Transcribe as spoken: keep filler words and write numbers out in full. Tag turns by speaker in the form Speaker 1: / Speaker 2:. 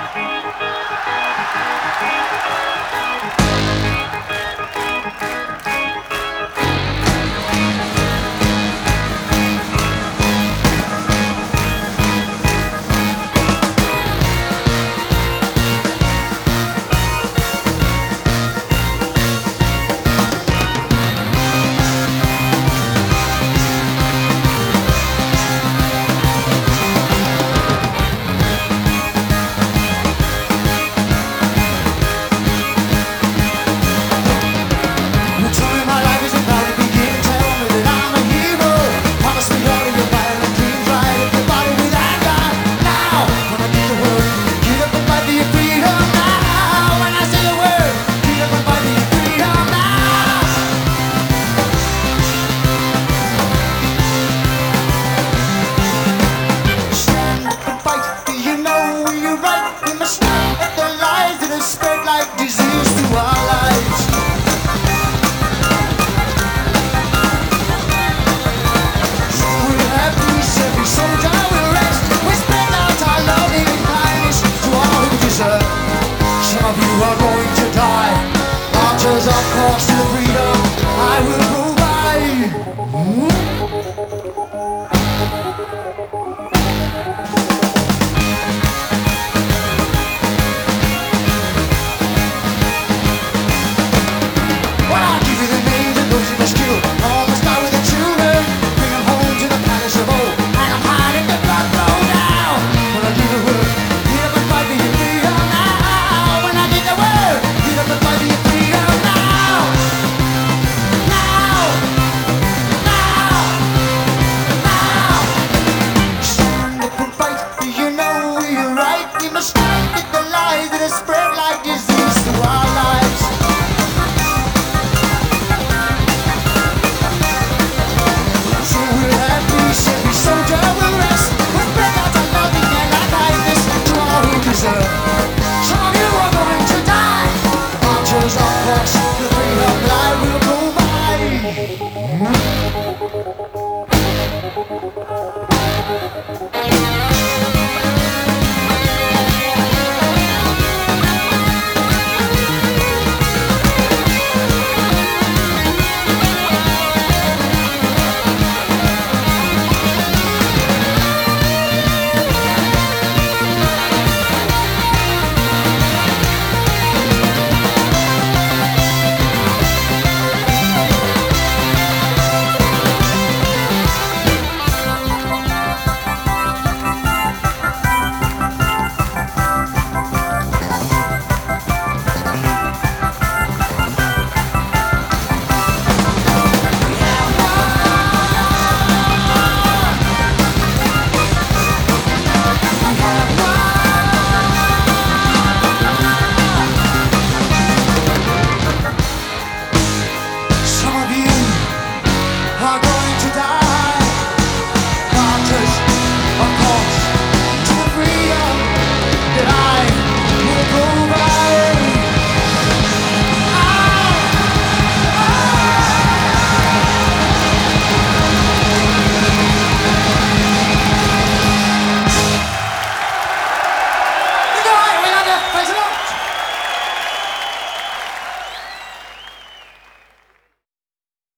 Speaker 1: Across the freedom I will provide. Well, I'll give you the names of those you must kill. All must die with the children. Bring them home to the palace of old. And I'm hiding the blood flow down. When I give the word, get up and fight for your freedom now. When I give the word, get up and fight for your freedom now. You must stop with the lies that are spread like disease.